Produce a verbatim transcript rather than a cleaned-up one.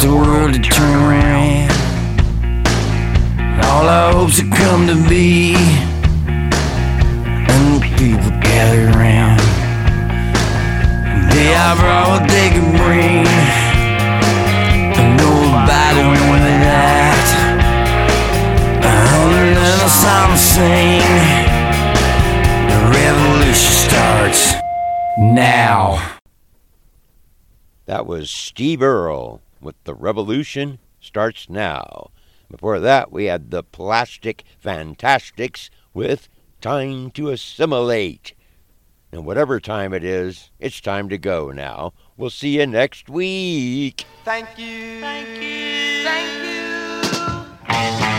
the world to turn around. All our hopes have come to be, and the people gather around. They all brought what they could bring, and nobody went with that. A hundred and a song sing. The revolution starts now. That was Steve Earle with The Revolution Starts Now. Before that, we had the Plastic Fantastics with Time to Assimilate. And whatever time it is, it's time to go now. We'll see you next week. Thank you. Thank you. Thank you.